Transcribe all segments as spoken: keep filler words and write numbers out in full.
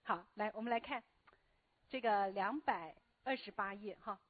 好，来，我们来看这个两百二十八页哈。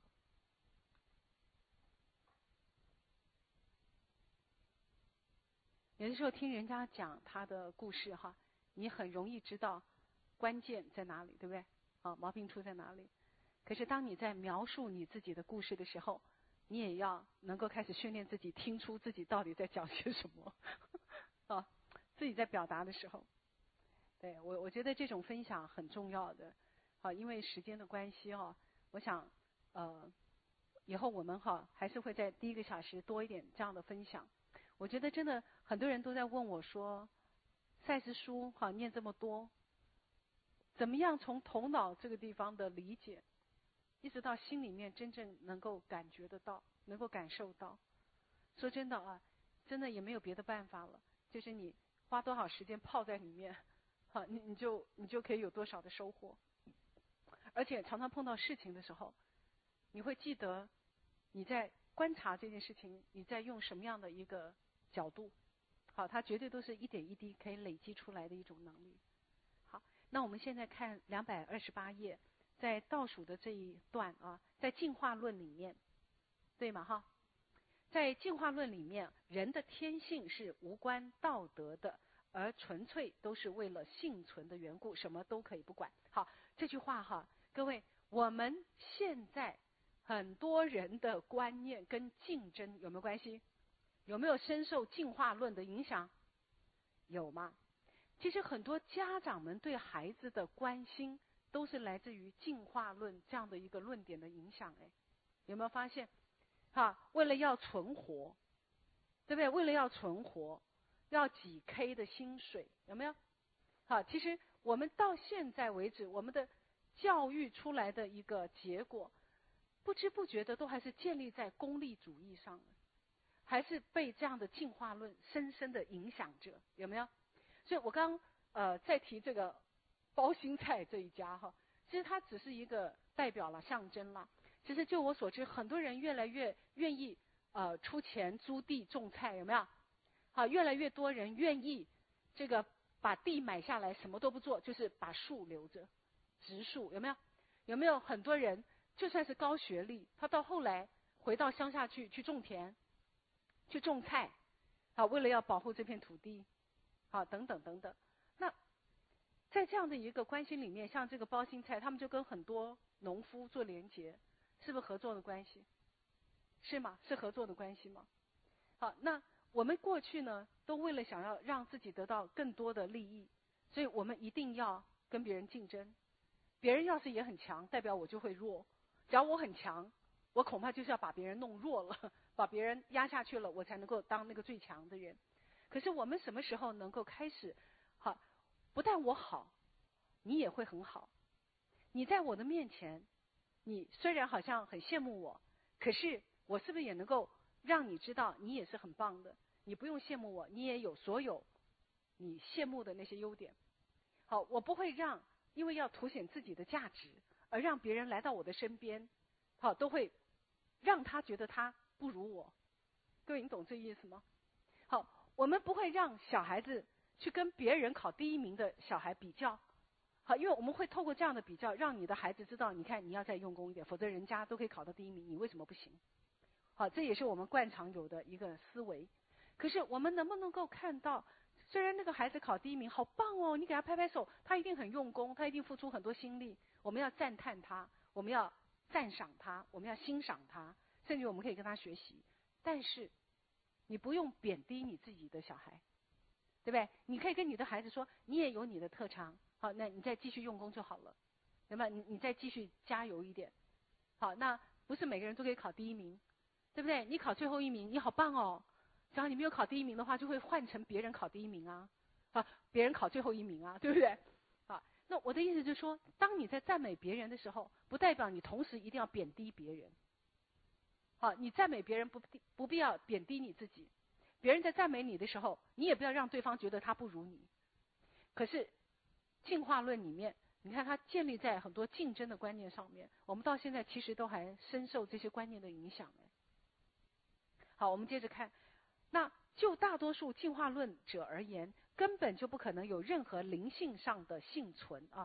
有的时候听人家讲他的故事哈，你很容易知道关键在哪里，对不对？啊，毛病出在哪里？可是当你在描述你自己的故事的时候，你也要能够开始训练自己听出自己到底在讲些什么啊，自己在表达的时候。对，我我觉得这种分享很重要的，好，因为时间的关系哦，我想呃，以后我们哈还是会在第一个小时多一点这样的分享。我觉得真的很多人都在问我说，赛斯书哈念这么多，怎么样从头脑这个地方的理解，一直到心里面真正能够感觉得到，能够感受到。说真的啊，真的也没有别的办法了，就是你花多少时间泡在里面。好，你你就你就可以有多少的收获，而且常常碰到事情的时候，你会记得你在观察这件事情，你在用什么样的一个角度。好，它绝对都是一点一滴可以累积出来的一种能力。好，那我们现在看两百二十八页，在倒数的这一段啊，在进化论里面，对吗？哈，在进化论里面，人的天性是无关道德的。而纯粹都是为了幸存的缘故，什么都可以不管。好，这句话哈，各位，我们现在很多人的观念跟竞争有没有关系？有没有深受进化论的影响？有吗？其实很多家长们对孩子的关心，都是来自于进化论这样的一个论点的影响。哎，有没有发现？哈，为了要存活，对不对？为了要存活。要几 K 的薪水，有没有？好，其实我们到现在为止，我们的教育出来的一个结果，不知不觉的都还是建立在功利主义上的，还是被这样的进化论深深的影响着，有没有？所以我刚呃在提这个包心菜这一家哈，其实它只是一个代表了象征啦。其实就我所知，很多人越来越愿意呃出钱租地种菜，有没有？好，越来越多人愿意这个把地买下来，什么都不做，就是把树留着，植树，有没有？有没有很多人就算是高学历，他到后来回到乡下去去种田，去种菜，好，为了要保护这片土地，好，等等等等。那在这样的一个关系里面，像这个包心菜，他们就跟很多农夫做连结，是不是合作的关系？是吗？是合作的关系吗？好，那我们过去呢，都为了想要让自己得到更多的利益，所以我们一定要跟别人竞争。别人要是也很强，代表我就会弱。只要我很强，我恐怕就是要把别人弄弱了，把别人压下去了，我才能够当那个最强的人。可是我们什么时候能够开始，好，不但我好，你也会很好。你在我的面前，你虽然好像很羡慕我，可是我是不是也能够让你知道你也是很棒的？你不用羡慕我，你也有所有你羡慕的那些优点。好，我不会让因为要凸显自己的价值，而让别人来到我的身边，好，都会让他觉得他不如我。各位，你懂这意思吗？好，我们不会让小孩子去跟别人考第一名的小孩比较。好，因为我们会透过这样的比较，让你的孩子知道，你看你要再用功一点，否则人家都可以考到第一名，你为什么不行？好，这也是我们惯常有的一个思维。可是我们能不能够看到，虽然那个孩子考第一名，好棒哦，你给他拍拍手，他一定很用功，他一定付出很多心力，我们要赞叹他，我们要赞赏他，我们要欣赏他，甚至我们可以跟他学习。但是你不用贬低你自己的小孩，对不对？你可以跟你的孩子说，你也有你的特长，好，那你再继续用功就好了，对吧？你你再继续加油一点。好，那不是每个人都可以考第一名，对不对？你考最后一名，你好棒哦。只要你没有考第一名的话，就会换成别人考第一名啊，啊，别人考最后一名啊，对不对？啊，那我的意思就是说，当你在赞美别人的时候，不代表你同时一定要贬低别人。好，你赞美别人不不必要贬低你自己。别人在赞美你的时候，你也不要让对方觉得他不如你。可是进化论里面，你看它建立在很多竞争的观念上面，我们到现在其实都还深受这些观念的影响。好，我们接着看，那就大多数进化论者而言，根本就不可能有任何灵性上的幸存啊。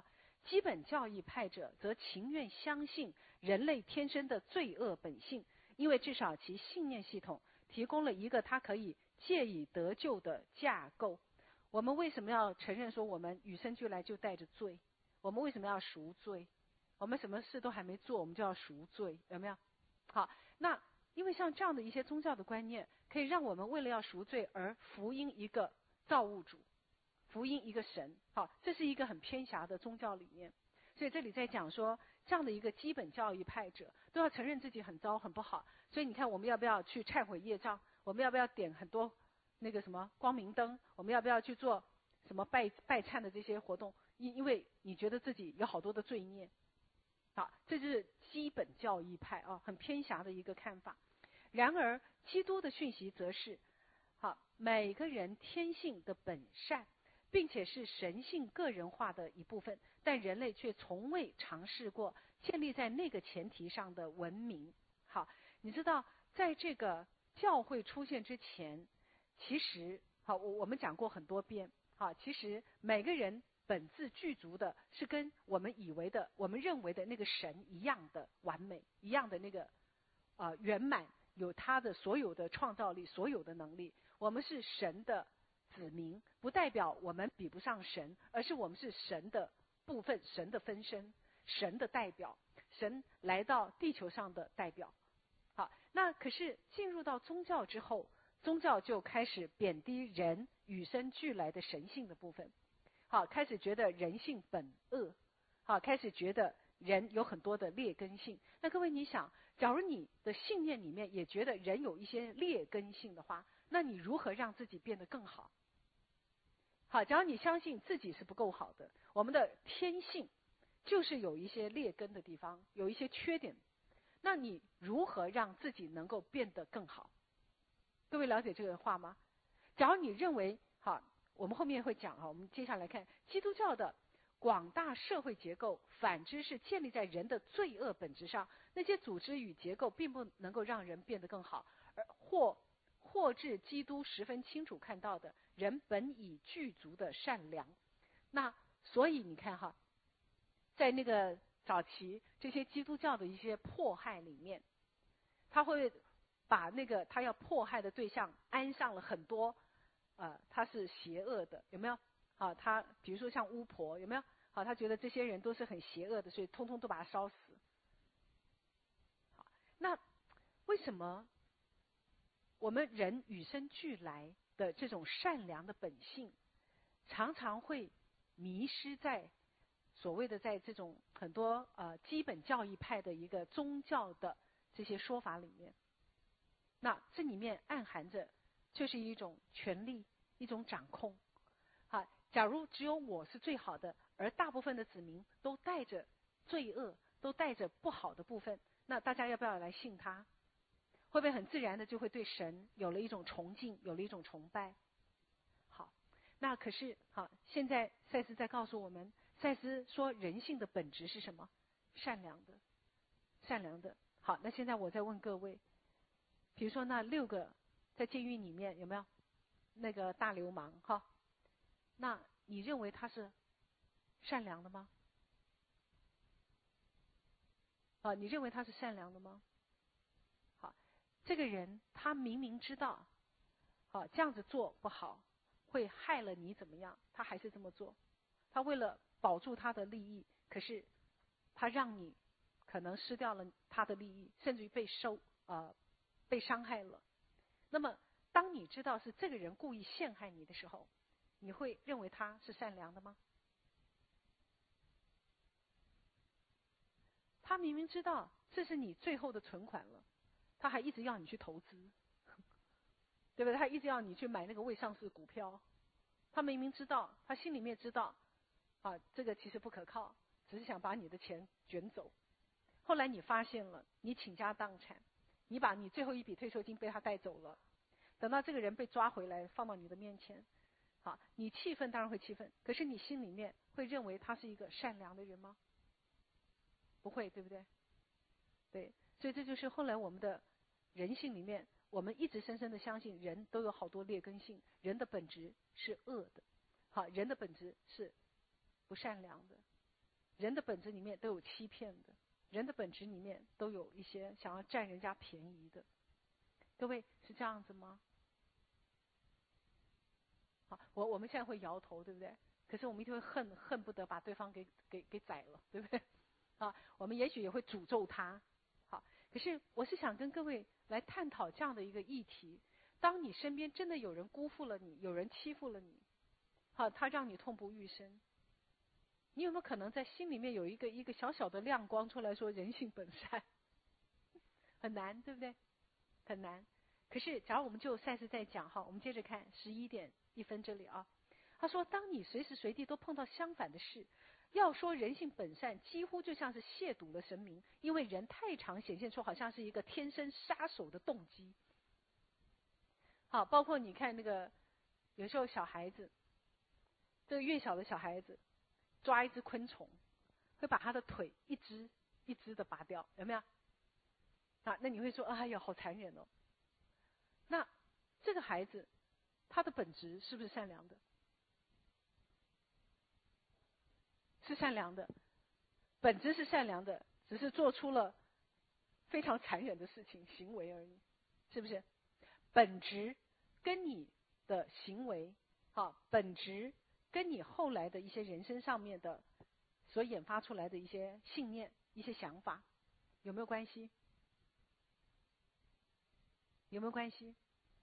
基本教义派者则情愿相信人类天生的罪恶本性，因为至少其信念系统提供了一个他可以借以得救的架构。我们为什么要承认说我们与生俱来就带着罪？我们为什么要赎罪？我们什么事都还没做，我们就要赎罪，有没有？好，那因为像这样的一些宗教的观念，可以让我们为了要赎罪而福音一个造物主，福音一个神。好，这是一个很偏狭的宗教理念。所以这里在讲说，这样的一个基本教义派者都要承认自己很糟很不好。所以你看，我们要不要去忏悔业障？我们要不要点很多那个什么光明灯？我们要不要去做什么拜拜忏的这些活动？因因为你觉得自己有好多的罪孽。好，这就是基本教义派啊，很偏狭的一个看法。然而，基督的讯息则是，好，每个人天性的本善，并且是神性个人化的一部分，但人类却从未尝试过建立在那个前提上的文明。好，你知道，在这个教会出现之前，其实好，我我们讲过很多遍，好，其实每个人本自具足的是跟我们以为的、我们认为的那个神一样的完美，一样的那个啊、呃、圆满，有他的所有的创造力、所有的能力。我们是神的子民，不代表我们比不上神，而是我们是神的部分、神的分身、神的代表，神来到地球上的代表。好，那可是进入到宗教之后，宗教就开始贬低人与生俱来的神性的部分。好，开始觉得人性本恶，好，开始觉得人有很多的劣根性。那各位你想，假如你的信念里面也觉得人有一些劣根性的话，那你如何让自己变得更好？好，假如你相信自己是不够好的，我们的天性就是有一些劣根的地方，有一些缺点，那你如何让自己能够变得更好？各位了解这个话吗？假如你认为，好，我们后面会讲哈，我们接下来看基督教的广大社会结构，反之是建立在人的罪恶本质上。那些组织与结构并不能够让人变得更好，而或或至基督十分清楚看到的人本已具足的善良。那所以你看哈，在那个早期这些基督教的一些迫害里面，他会把那个他要迫害的对象安上了很多呃，他是邪恶的，有没有？啊，他比如说像巫婆，有没有？好，他觉得这些人都是很邪恶的，所以通通都把他烧死。好，那为什么我们人与生俱来的这种善良的本性，常常会迷失在所谓的在这种很多呃基本教义派的一个宗教的这些说法里面？那这里面暗含着就是一种权力，一种掌控。好，假如只有我是最好的，而大部分的子民都带着罪恶，都带着不好的部分，那大家要不要来信他？会不会很自然的就会对神有了一种崇敬，有了一种崇拜？好，那可是好，现在赛斯在告诉我们，赛斯说人性的本质是什么？善良的，善良的。好，那现在我再问各位，比如说那六个在监狱里面有没有那个大流氓？哈，那你认为他是善良的吗？啊，你认为他是善良的吗？好，这个人他明明知道，啊，这样子做不好，会害了你怎么样，他还是这么做。他为了保住他的利益，可是他让你可能失掉了他的利益，甚至于被收呃被伤害了。那么，当你知道是这个人故意陷害你的时候，你会认为他是善良的吗？他明明知道这是你最后的存款了，他还一直要你去投资，对不对？他一直要你去买那个未上市股票。他明明知道，他心里面知道，啊，这个其实不可靠，只是想把你的钱卷走。后来你发现了，你倾家荡产，你把你最后一笔退休金被他带走了。等到这个人被抓回来，放到你的面前，好，你气愤当然会气愤，可是你心里面会认为他是一个善良的人吗？不会，对不对？对，所以这就是后来我们的人性里面，我们一直深深的相信人都有好多劣根性，人的本质是恶的，好，人的本质是不善良的， 人的本质里面都有欺骗的，人的本质里面都有一些想要占人家便宜的。各位是这样子吗？好，我我们现在会摇头，对不对？可是我们一定会恨恨不得把对方给给给宰了，对不对？啊，我们也许也会诅咒他。好，可是我是想跟各位来探讨这样的一个议题：当你身边真的有人辜负了你，有人欺负了你，好，他让你痛不欲生，你有没有可能在心里面有一个一个小小的亮光出来说人性本善？很难，对不对？很难。可是假如我们就赛斯在讲哈，我们接着看十一点一分这里啊，他说，当你随时随地都碰到相反的事，要说人性本善，几乎就像是亵渎了神明，因为人太常显现出好像是一个天生杀手的动机。好，包括你看那个，有时候小孩子，这个越小的小孩子抓一只昆虫，会把他的腿一只一只的拔掉，有没有？啊，那你会说，哎呀，好残忍哦。那这个孩子，他的本质是不是善良的？是善良的，本质是善良的，只是做出了非常残忍的事情行为而已，是不是？本质跟你的行为，好，本质跟你后来的一些人生上面的所研发出来的一些信念、一些想法，有没有关系？有没有关系？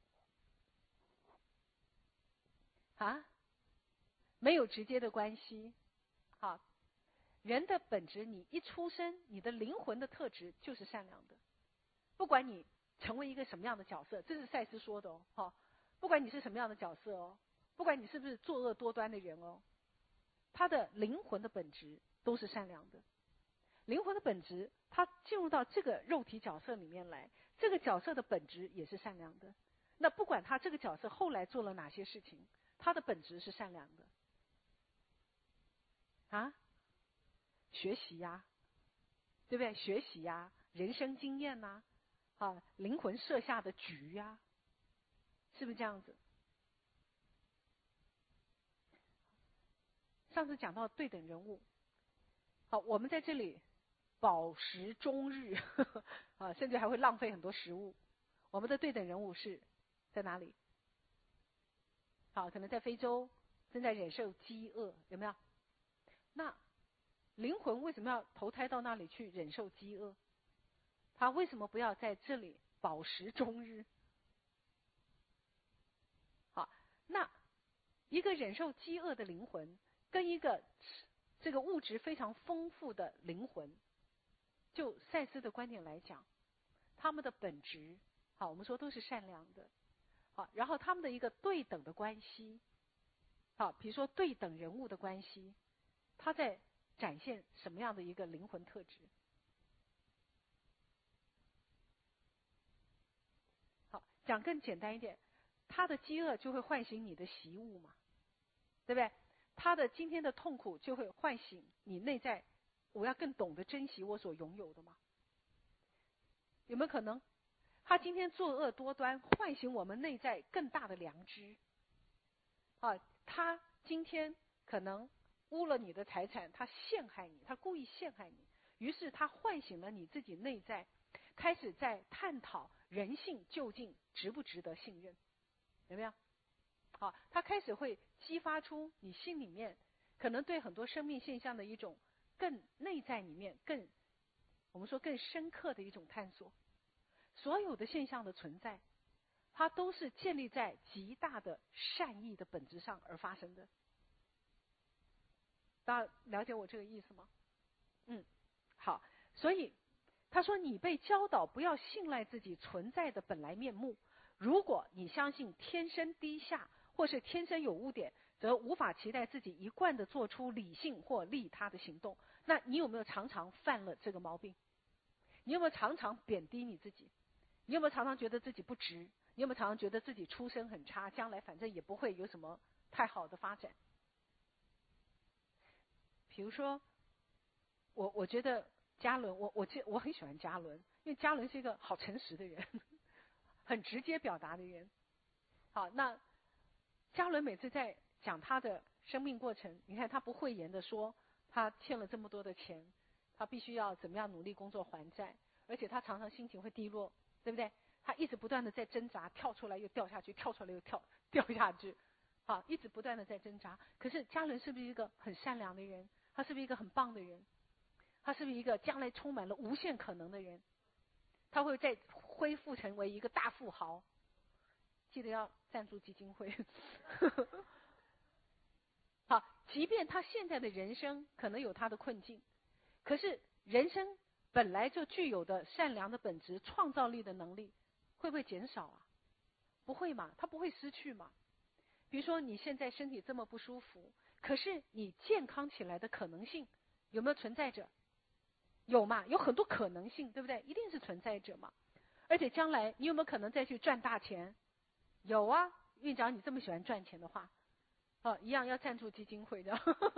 啊？没有直接的关系。好，人的本质，你一出生，你的灵魂的特质就是善良的。不管你成为一个什么样的角色，这是赛斯说的哦，哈，不管你是什么样的角色哦，不管你是不是作恶多端的人哦，他的灵魂的本质都是善良的。灵魂的本质，他进入到这个肉体角色里面来，这个角色的本质也是善良的。那不管他这个角色后来做了哪些事情，他的本质是善良的。啊？学习呀、啊，对不对？学习呀、啊，人生经验呐、啊，啊，灵魂设下的局呀、啊，是不是这样子？上次讲到对等人物，好，我们在这里饱食终日，呵呵啊，甚至还会浪费很多食物。我们的对等人物是在哪里？好，可能在非洲正在忍受饥饿，有没有？那灵魂为什么要投胎到那里去忍受饥饿？他为什么不要在这里饱食终日？好，那一个忍受饥饿的灵魂，跟一个这个物质非常丰富的灵魂，就赛斯的观点来讲，他们的本质，好，我们说都是善良的。好，然后他们的一个对等的关系，好，比如说对等人物的关系，他在展现什么样的一个灵魂特质？好，讲更简单一点，他的饥饿就会唤醒你的习物嘛，对不对？他的今天的痛苦就会唤醒你内在，我要更懂得珍惜我所拥有的嘛？有没有可能？他今天作恶多端，唤醒我们内在更大的良知。啊，他今天可能污了你的财产，他陷害你，他故意陷害你，于是他唤醒了你自己内在，开始在探讨人性究竟值不值得信任，有没有？好，他开始会激发出你心里面可能对很多生命现象的一种更内在里面更我们说更深刻的一种探索。所有的现象的存在，它都是建立在极大的善意的本质上而发生的。大家了解我这个意思吗？嗯，好。所以他说，你被教导不要信赖自己存在的本来面目。如果你相信天生低下或是天生有污点，则无法期待自己一贯的做出理性或利他的行动。那你有没有常常犯了这个毛病？你有没有常常贬低你自己？你有没有常常觉得自己不值？你有没有常常觉得自己出身很差，将来反正也不会有什么太好的发展？比如说，我我觉得嘉伦，我我我很喜欢嘉伦，因为嘉伦是一个好诚实的人，很直接表达的人。好，那嘉伦每次在讲他的生命过程，你看他不讳言的说他欠了这么多的钱，他必须要怎么样努力工作还债，而且他常常心情会低落，对不对？他一直不断的在挣扎，跳出来又掉下去，跳出来又跳掉下去，好，一直不断的在挣扎。可是嘉伦是不是一个很善良的人？他是不是一个很棒的人？他是不是一个将来充满了无限可能的人？他会再恢复成为一个大富豪。记得要赞助基金会。好，即便他现在的人生可能有他的困境，可是人生本来就具有的善良的本质、创造力的能力，会不会减少啊？不会嘛，他不会失去嘛。比如说你现在身体这么不舒服，可是你健康起来的可能性有没有存在着？有嘛，有很多可能性，对不对？一定是存在着嘛。而且将来你有没有可能再去赚大钱？有啊，院长你这么喜欢赚钱的话，哦，一样要赞助基金会的。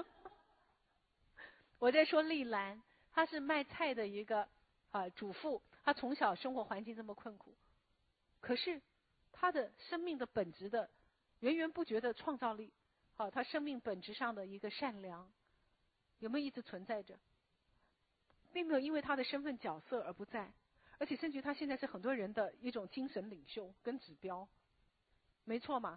我在说丽兰，她是卖菜的一个啊主妇，她从小生活环境这么困苦，可是她的生命的本质的源源不绝的创造力，好、啊，她生命本质上的一个善良，有没有一直存在着？并没有因为她的身份角色而不在，而且甚至她现在是很多人的一种精神领袖跟指标，没错嘛？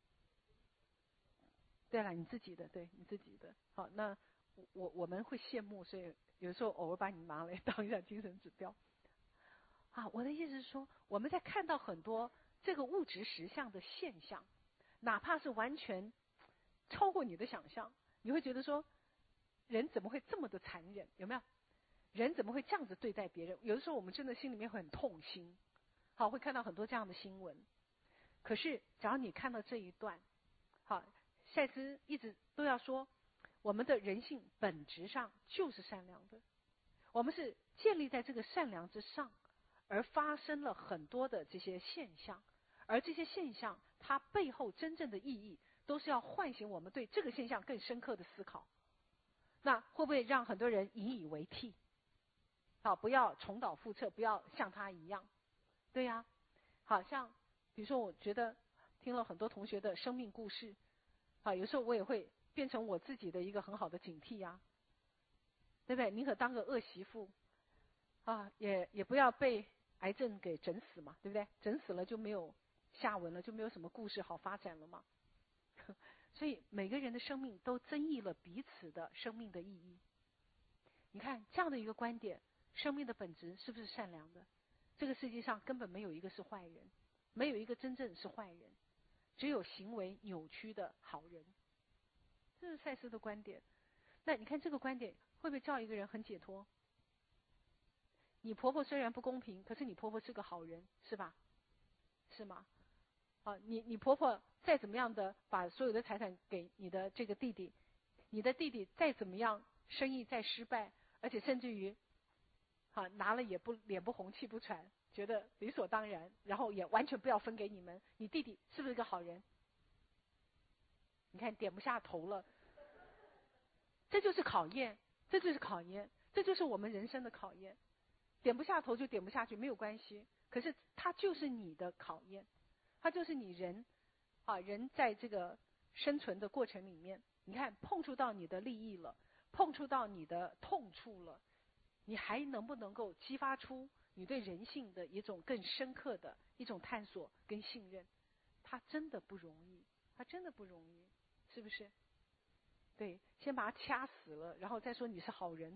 对了，你自己的，对你自己的。好，那我我们会羡慕，所以有时候偶尔把你拿来当一下精神指标。啊，我的意思是说，我们在看到很多这个物质实相的现象，哪怕是完全超过你的想象，你会觉得说，人怎么会这么的残忍？有没有？人怎么会这样子对待别人？有的时候我们真的心里面会很痛心。好，会看到很多这样的新闻。可是，只要你看到这一段，好。赛斯一直都要说，我们的人性本质上就是善良的，我们是建立在这个善良之上，而发生了很多的这些现象，而这些现象它背后真正的意义，都是要唤醒我们对这个现象更深刻的思考。那会不会让很多人引以为替？好，不要重蹈覆辙，不要像他一样。对呀、啊，好像比如说，我觉得听了很多同学的生命故事。啊，有时候我也会变成我自己的一个很好的警惕呀、啊，对不对？宁可当个恶媳妇，啊，也也不要被癌症给整死嘛，对不对？整死了就没有下文了，就没有什么故事好发展了嘛。所以每个人的生命都增益了彼此的生命的意义。你看这样的一个观点，生命的本质是不是善良的？这个世界上根本没有一个是坏人，没有一个真正是坏人。只有行为扭曲的好人，这是赛斯的观点。那你看这个观点会不会叫一个人很解脱？你婆婆虽然不公平，可是你婆婆是个好人，是吧？是吗？啊，你你婆婆再怎么样的把所有的财产给你的这个弟弟，你的弟弟再怎么样生意再失败，而且甚至于，啊拿了也不脸不红气不喘。觉得理所当然，然后也完全不要分给你们。你弟弟是不是个好人？你看点不下头了，这就是考验，这就是考验，这就是我们人生的考验。点不下头就点不下去，没有关系。可是它就是你的考验，它就是你人啊人在这个生存的过程里面，你看碰触到你的利益了，碰触到你的痛处了，你还能不能够激发出你对人性的一种更深刻的一种探索跟信任？它真的不容易，它真的不容易，是不是？对，先把他掐死了，然后再说你是好人。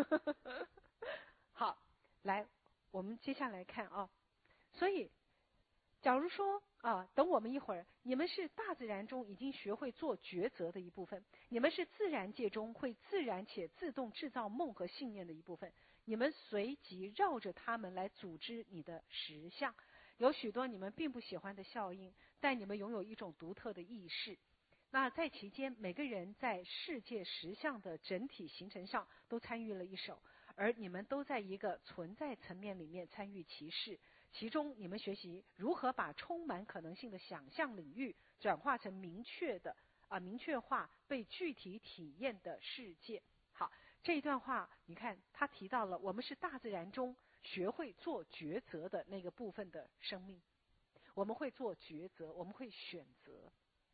好，来，我们接下来看啊。所以，假如说啊，等我们一会儿，你们是大自然中已经学会做抉择的一部分，你们是自然界中会自然且自动制造梦和信念的一部分，你们随即绕着它们来组织你的实相。有许多你们并不喜欢的效应，但你们拥有一种独特的意识。那在其间，每个人在世界实相的整体形成上都参与了一手，而你们都在一个存在层面里面参与其事。其中，你们学习如何把充满可能性的想象领域转化成明确的啊、呃、明确化被具体体验的世界。好，这一段话，你看他提到了我们是大自然中学会做抉择的那个部分的生命，我们会做抉择，我们会选择。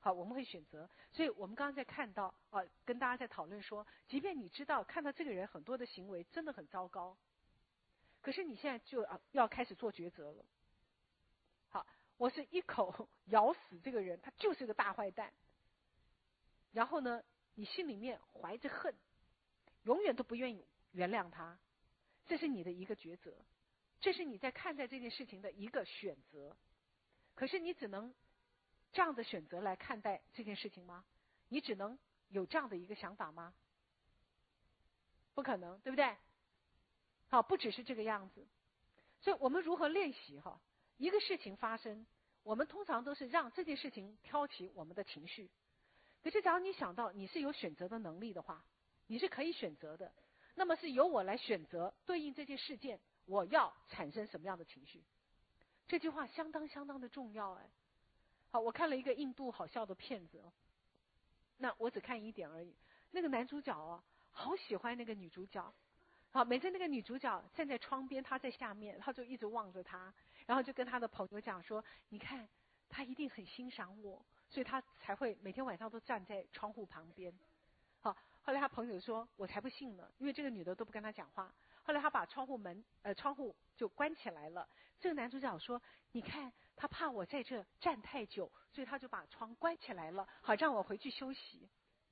好，我们会选择。所以我们刚刚在看到啊，跟大家在讨论说，即便你知道看到这个人很多的行为真的很糟糕，可是你现在就要要开始做抉择了。好，我是一口咬死这个人，他就是个大坏蛋。然后呢，你心里面怀着恨，永远都不愿意原谅他，这是你的一个抉择，这是你在看待这件事情的一个选择。可是你只能这样的选择来看待这件事情吗？你只能有这样的一个想法吗？不可能，对不对？好，不只是这个样子。所以我们如何练习哈？一个事情发生，我们通常都是让这件事情挑起我们的情绪。可是，假如你想到你是有选择的能力的话，你是可以选择的，那么是由我来选择对应这件事件，我要产生什么样的情绪？这句话相当相当的重要哎。好，我看了一个印度好笑的片子哦，那我只看一点而已。那个男主角哦，好喜欢那个女主角。好，每次那个女主角站在窗边，他在下面，他就一直望着她，然后就跟他的朋友讲说：“你看，他一定很欣赏我，所以他才会每天晚上都站在窗户旁边。”好，后来他朋友说：“我才不信呢，因为这个女的都不跟他讲话。”后来他把窗户门呃窗户就关起来了。这个男主角说：“你看，他怕我在这站太久，所以他就把窗关起来了，好让我回去休息。”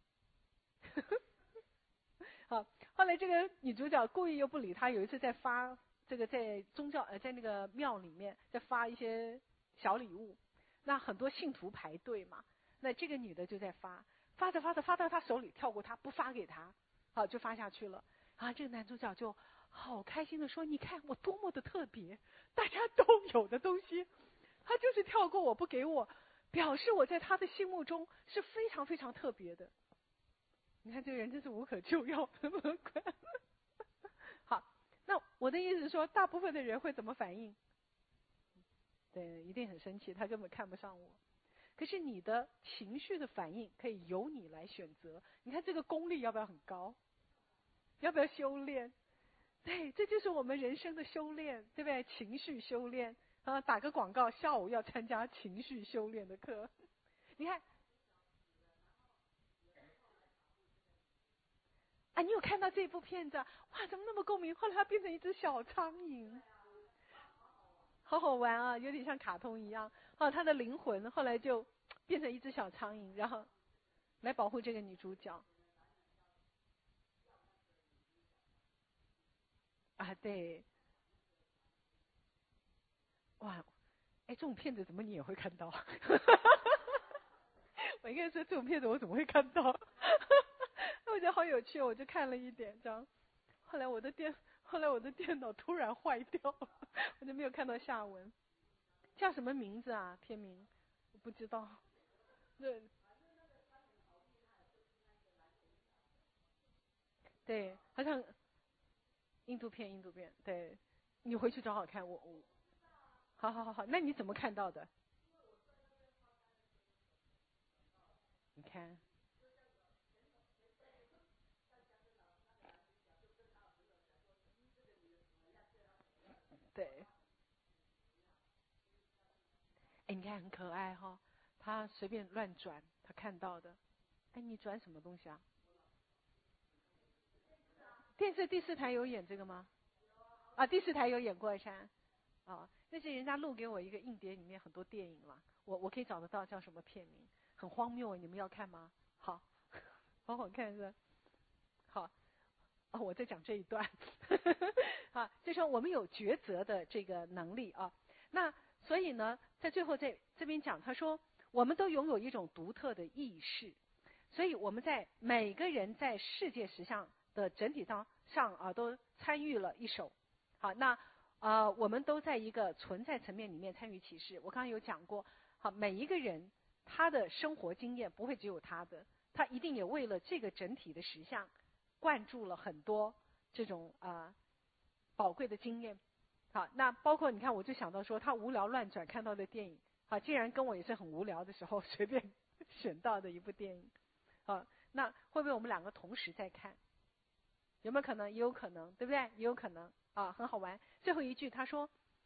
好，后来这个女主角故意又不理他，有一次在发这个在宗教呃在那个庙里面在发一些小礼物，那很多信徒排队嘛，那这个女的就在发，发着发着发到他手里跳过他，不发给他，好就发下去了。啊，这个男主角就好开心的说：“你看我多么的特别，大家都有的东西，他就是跳过我不给我，表示我在他的心目中是非常非常特别的。”你看这个人真是无可救药，好，那我的意思是说，大部分的人会怎么反应？对，一定很生气，他根本看不上我。可是你的情绪的反应可以由你来选择。你看这个功力要不要很高？要不要修炼？对，这就是我们人生的修炼，对不对？情绪修炼啊，打个广告，下午要参加情绪修炼的课。你看。啊，你有看到这部片子？哇，怎么那么共鸣？后来它变成一只小苍蝇，好好玩啊，有点像卡通一样。哦，他的灵魂后来就变成一只小苍蝇，然后来保护这个女主角。啊，对。哇，哎，这种片子怎么你也会看到？我应该说这种片子我怎么会看到？我觉得好有趣，我就看了一点这样。后来我的电，后来我的电脑突然坏掉了，我就没有看到下文。叫什么名字啊？片名我不知道。对，对，好像印度片，印度片。对，你回去找好看。我我，好好好好，那你怎么看到的？你看，对，哎，你看很可爱哈、哦，他随便乱转，他看到的。哎，你转什么东西啊？电视第四台有演这个吗？啊，第四台有演过山。啊，那是人家录给我一个硬碟，里面很多电影了，我我可以找得到叫什么片名，很荒谬，你们要看吗？好，帮我看一下。好，哦，我在讲这一段。啊，就说我们有抉择的这个能力啊。那所以呢，在最后在这边讲，他说我们都拥有一种独特的意识，所以我们在每个人在世界实相的整体上上啊都参与了一手。好，那呃我们都在一个存在层面里面参与启示。我刚刚有讲过，好，每一个人他的生活经验不会只有他的，他一定也为了这个整体的实相灌注了很多这种啊、呃、宝贵的经验。好，那包括你看，我就想到说，他无聊乱转看到的电影，好，竟然跟我也是很无聊的时候随便选到的一部电影。好，那会不会我们两个同时在看？有没有可能？也有可能，对不对？也有可能啊，很好玩。最后一句他说，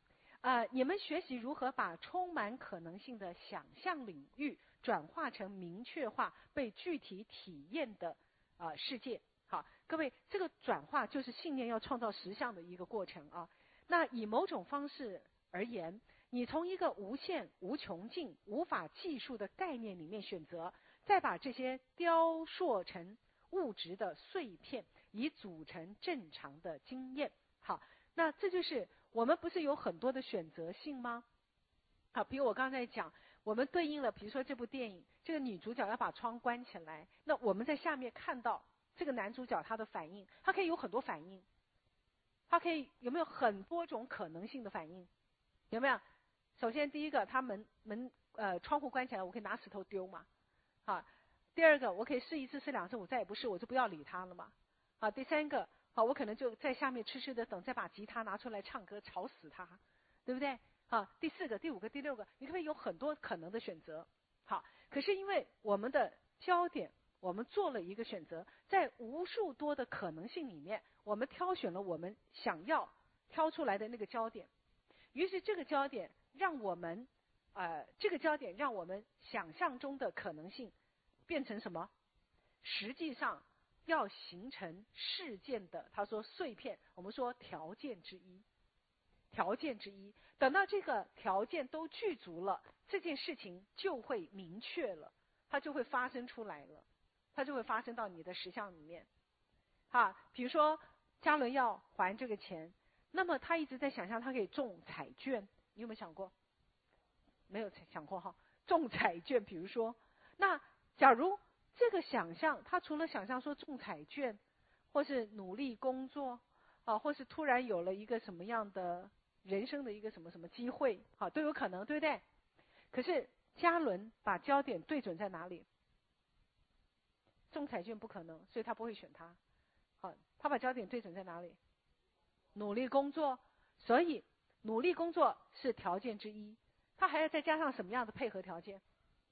呃，你们学习如何把充满可能性的想象领域转化成明确化、被具体体验的呃世界。好，各位，这个转化就是信念要创造实相的一个过程啊。那以某种方式而言，你从一个无限、无穷尽、无法计数的概念里面选择，再把这些雕塑成物质的碎片，以组成正常的经验。好，那这就是我们不是有很多的选择性吗？好，比如我刚才讲，我们对应了，比如说这部电影，这个女主角要把窗关起来，那我们在下面看到这个男主角他的反应，他可以有很多反应，他可以有没有很多种可能性的反应？有没有？首先第一个，他门门呃窗户关起来，我可以拿石头丢嘛，好。第二个，我可以试一次试两次，我再也不试，我就不要理他了嘛。好，第三个，好，我可能就在下面痴痴的等，再把吉他拿出来唱歌，吵死他，对不对？好，第四个、第五个、第六个，你可不可以有很多可能的选择？好，可是因为我们的焦点，我们做了一个选择，在无数多的可能性里面，我们挑选了我们想要挑出来的那个焦点，于是这个焦点让我们，呃，这个焦点让我们想象中的可能性变成什么？实际上要形成事件的，他说碎片，我们说条件之一，条件之一。等到这个条件都具足了，这件事情就会明确了，它就会发生出来了，它就会发生到你的实相里面。啊，比如说嘉伦要还这个钱，那么他一直在想象他可以中彩券，你有没有想过？没有想过哈，中彩券，比如说，那假如这个想象，他除了想象说中彩券，或是努力工作，啊，或是突然有了一个什么样的人生的一个什么什么机会，啊，都有可能，对不对？可是嘉伦把焦点对准在哪里？中彩券不可能，所以他不会选他。好，他把焦点对准在哪里？努力工作，所以努力工作是条件之一。他还要再加上什么样的配合条件，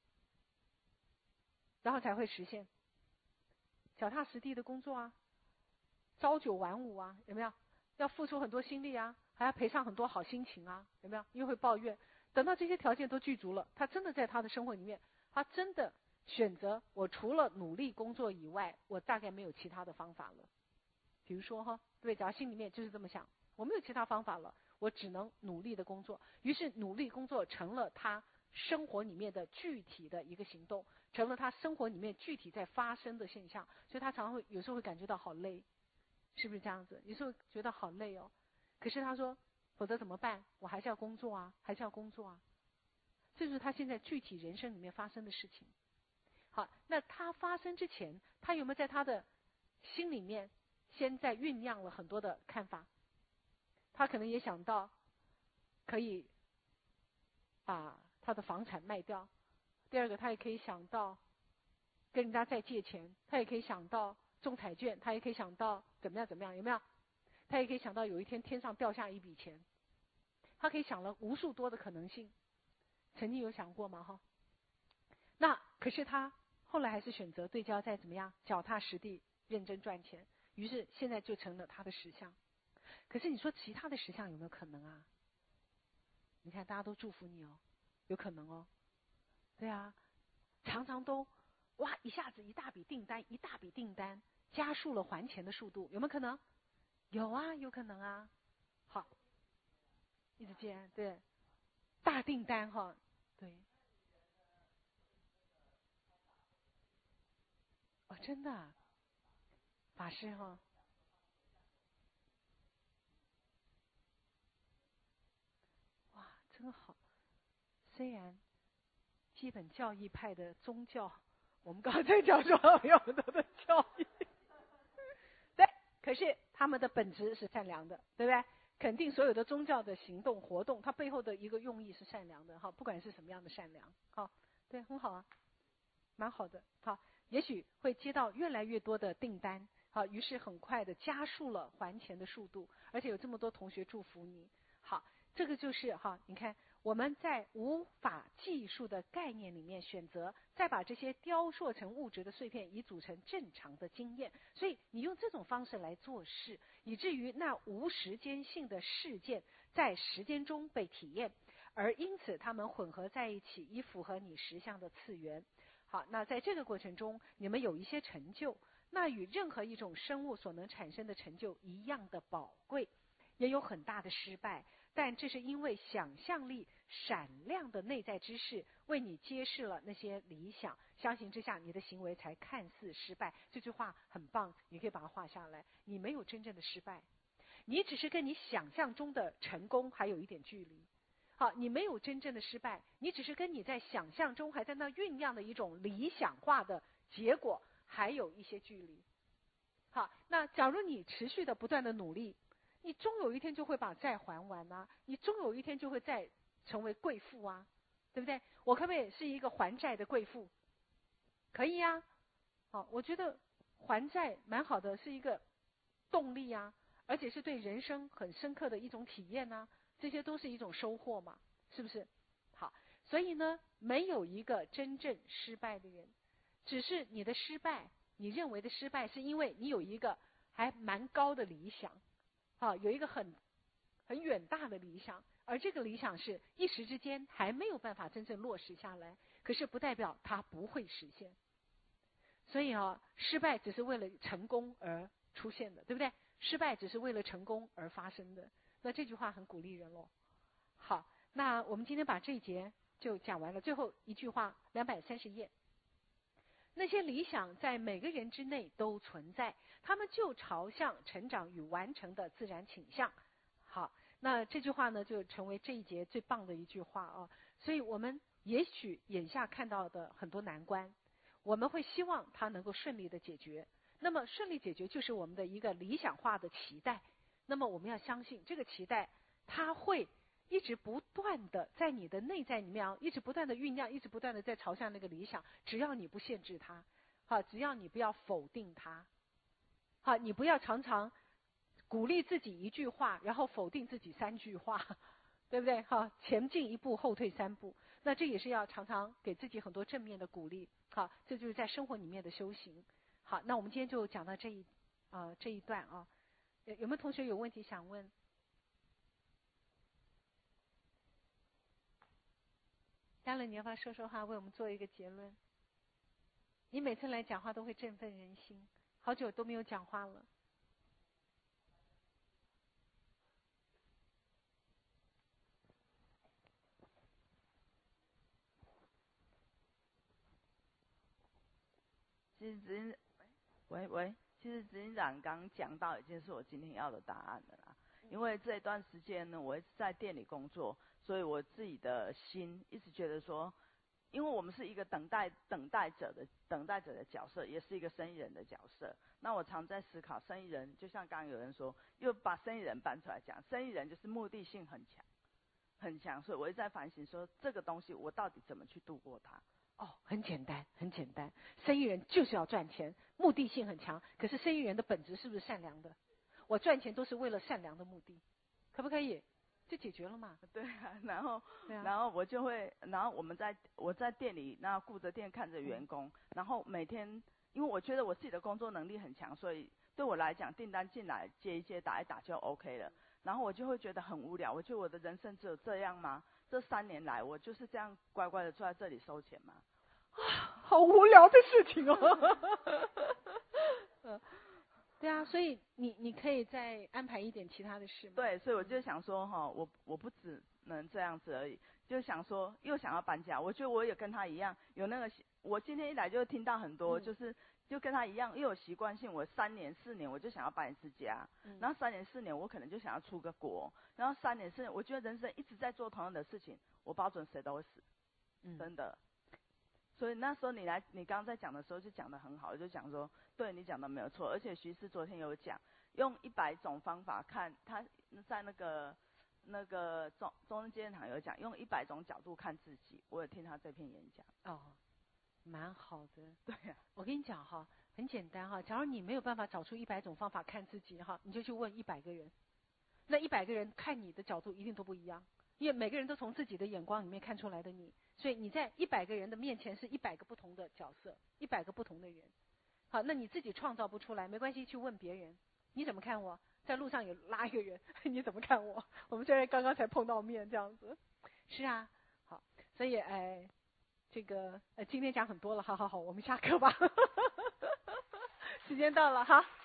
然后才会实现？脚踏实地的工作啊，朝九晚五啊，有没有？要付出很多心力啊，还要赔上很多好心情啊，有没有？因为会抱怨。等到这些条件都具足了，他真的在他的生活里面，他真的选择我除了努力工作以外，我大概没有其他的方法了。比如说哈，对，假如心里面就是这么想，我没有其他方法了，我只能努力的工作。于是努力工作成了他生活里面的具体的一个行动，成了他生活里面具体在发生的现象。所以他常常会有时候会感觉到好累，是不是这样子？有时候觉得好累哦。可是他说，否则怎么办？我还是要工作啊，还是要工作啊。这就是他现在具体人生里面发生的事情。好，那他发生之前，他有没有在他的心里面先在酝酿了很多的看法？他可能也想到可以把他的房产卖掉。第二个，他也可以想到跟人家再借钱，他也可以想到中彩券，他也可以想到怎么样怎么样，有没有？他也可以想到有一天天上掉下一笔钱，他可以想了无数多的可能性。曾经有想过吗？哈，那可是他后来还是选择对焦，在怎么样脚踏实地认真赚钱，于是现在就成了他的实相。可是你说其他的实相有没有可能啊？你看大家都祝福你哦，有可能哦。对啊，常常都哇一下子一大笔订单，一大笔订单加速了还钱的速度，有没有可能？有啊，有可能啊。好，一直接对大订单哈，对。哦，真的、啊，法师哈，哇，真好。虽然基本教义派的宗教，我们刚才讲说有很多的教义，对，可是他们的本质是善良的，对不对？肯定所有的宗教的行动活动，它背后的一个用意是善良的，哈，不管是什么样的善良，好，对，很好啊，蛮好的，好，也许会接到越来越多的订单，好，于是很快的加速了还钱的速度，而且有这么多同学祝福你，好，这个就是哈，你看我们在无法计数的概念里面选择，再把这些雕塑成物质的碎片，以组成正常的经验。所以你用这种方式来做事，以至于那无时间性的事件在时间中被体验，而因此它们混合在一起，以符合你实相的次元。好，那在这个过程中，你们有一些成就，那与任何一种生物所能产生的成就一样的宝贵，也有很大的失败。但这是因为想象力闪亮的内在知识为你揭示了那些理想，相形之下，你的行为才看似失败。这句话很棒，你可以把它画下来。你没有真正的失败，你只是跟你想象中的成功还有一点距离。好，你没有真正的失败，你只是跟你在想象中还在那酝酿的一种理想化的结果还有一些距离。好，那假如你持续的不断的努力，你终有一天就会把债还完啊，你终有一天就会再成为贵妇啊，对不对？我可不可以是一个还债的贵妇？可以呀、啊。好，我觉得还债蛮好的，是一个动力啊，而且是对人生很深刻的一种体验啊，这些都是一种收获嘛，是不是？好，所以呢，没有一个真正失败的人，只是你的失败，你认为的失败是因为你有一个还蛮高的理想。啊，有一个很很远大的理想，而这个理想是一时之间还没有办法真正落实下来，可是不代表它不会实现。所以啊，失败只是为了成功而出现的，对不对？失败只是为了成功而发生的。那这句话很鼓励人咯。好，那我们今天把这一节就讲完了，最后一句话，两百三十页。那些理想在每个人之内都存在，他们就朝向成长与完成的自然倾向。好，那这句话呢，就成为这一节最棒的一句话啊。所以我们也许眼下看到的很多难关，我们会希望它能够顺利的解决。那么顺利解决就是我们的一个理想化的期待。那么我们要相信这个期待，它会一直不断的在你的内在里面啊，一直不断的酝酿，一直不断的在朝向那个理想。只要你不限制它，好，只要你不要否定它，好，你不要常常鼓励自己一句话，然后否定自己三句话，对不对？好，前进一步，后退三步。那这也是要常常给自己很多正面的鼓励。好，这就是在生活里面的修行。好，那我们今天就讲到这一啊、呃、这一段啊，有没有同学有问题想问？当然，你要不要说说话，为我们做一个结论？你每次来讲话都会振奋人心，好久都没有讲话了。 其实执行，喂喂，其实执行长刚讲到已经是我今天要的答案了啦。因为这段时间呢，我一直在店里工作，所以我自己的心一直觉得说，因为我们是一个等待等待者的等待者的角色，也是一个生意人的角色。那我常在思考，生意人就像刚刚有人说，又把生意人搬出来讲，生意人就是目的性很强，很强，所以我一直在反省说，这个东西我到底怎么去度过它。 哦，很简单，很简单。生意人就是要赚钱，目的性很强。可是生意人的本质是不是善良的？我赚钱都是为了善良的目的，可不可以？就解决了嘛。 对啊，然后， 对啊、 然后我就会，然后我们在我在店里，那顾着店看着员工，嗯、然后每天，因为我觉得我自己的工作能力很强，所以对我来讲，订单进来接一接打一打就 OK 了。然后我就会觉得很无聊，我觉得我的人生只有这样吗？这三年来我就是这样乖乖的坐在这里收钱吗？ 啊，好无聊的事情哦。对啊，所以你你可以再安排一点其他的事吗？ 对，所以我就想说哈，我我不只能这样子而已，就想说又想要搬家。我觉得我也跟他一样，有那个我今天一来就听到很多， 嗯、 就是就跟他一样，又有习惯性，我三年四年我就想要搬一次家， 嗯、 然后三年四年我可能就想要出个国，然后三年四年，我觉得人生一直在做同样的事情，我保准谁都会死， 嗯、 真的。所以那时候你来，你刚刚在讲的时候就讲得很好，就讲说，对你讲的没有错，而且徐师昨天有讲，用一百种方法看，他在那个那个中中正纪念堂有讲，用一百种角度看自己，我有听他这篇演讲。 哦，蛮好的。 对呀、啊， 我跟你讲哈，很简单哈，假如你没有办法找出一百种方法看自己哈，你就去问一百个人，那一百个人看你的角度一定都不一样。 因为每个人都从自己的眼光里面看出来的你，所以你在一百个人的面前是一百个不同的角色，一百个不同的人。好，那你自己创造不出来，没关系，去问别人，你怎么看我？在路上也拉一个人，你怎么看我？我们虽然刚刚才碰到面，这样子。是啊，好，所以哎，这个呃今天讲很多了，好好好，我们下课吧。时间到了，好。